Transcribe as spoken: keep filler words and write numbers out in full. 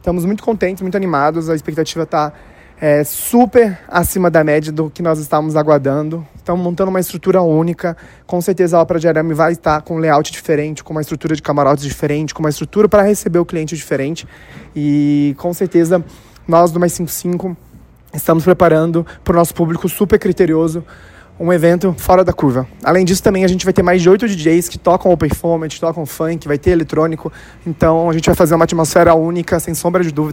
Estamos muito contentes, muito animados, a expectativa está é, super acima da média do que nós estávamos aguardando. Estamos montando uma estrutura única, com certeza a Ópera de Arame vai estar com um layout diferente, com uma estrutura de camarotes diferente, com uma estrutura para receber o cliente diferente, e com certeza nós do Mais cinquenta e cinco estamos preparando para o nosso público super criterioso um evento fora da curva. Além disso, também a gente vai ter mais de oito D Js que tocam open format, tocam funk, vai ter eletrônico. Então a gente vai fazer uma atmosfera única, sem sombra de dúvida.